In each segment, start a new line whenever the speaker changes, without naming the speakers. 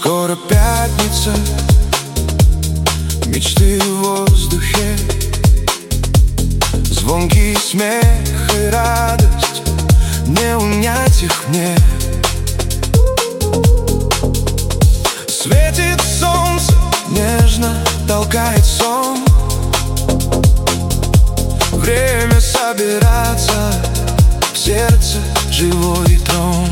Скоро пятница, мечты в воздухе, звонкий смех и радость, не унять их мне. Светит солнце, нежно толкает сон. Время собираться, в сердце живой трон.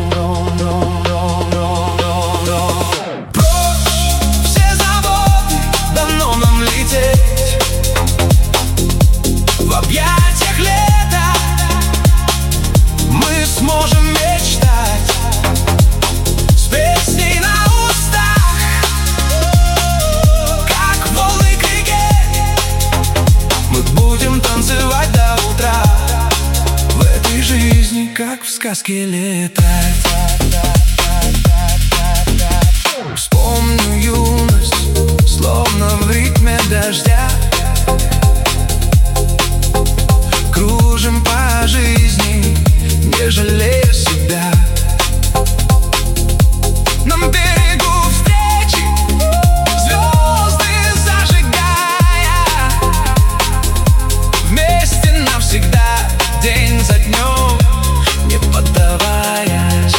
Как в сказке летать. Вспомню юность, словно в ритме дождя. Кружим по жизни, не жалея себя. На берегу встречи, звезды зажигая, вместе навсегда, день за днем, не поддаваясь.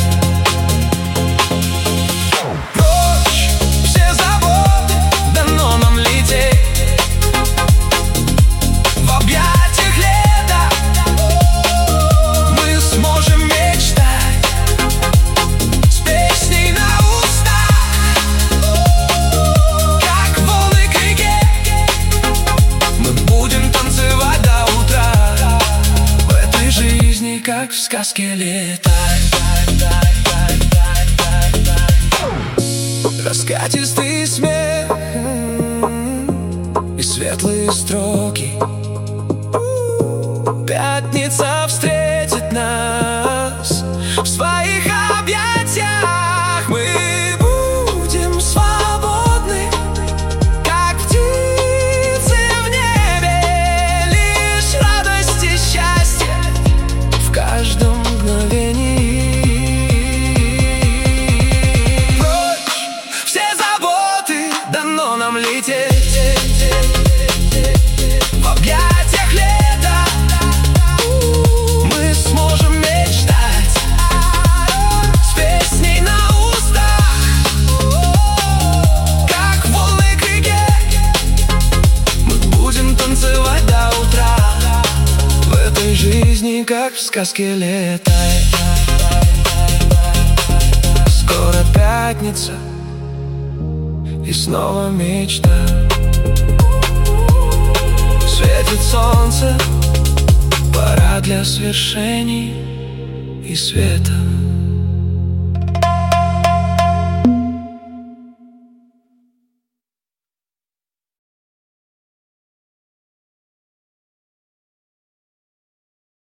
Прочь все заботы, дано нам лететь в объятиях лета. Мы сможем мечтать с песней на устах, как волны к реке. Мы будем танцевать до утра, в этой жизни как в сказке летать. Раскатистый смех и светлые строки. Пятница встретит нас в своих объятиях. Мы будем свободны, как птицы в небе. Лишь радость и счастье в каждом мгновении. Прочь все заботы, дано нам лететь в объятиях лета. Мы сможем мечтать с песней на устах, как волны к реке. Мы будем танцевать до утра, в этой жизни как в сказке летай. Скоро пятница, и снова мечта. Светит солнце, пора для свершений и света.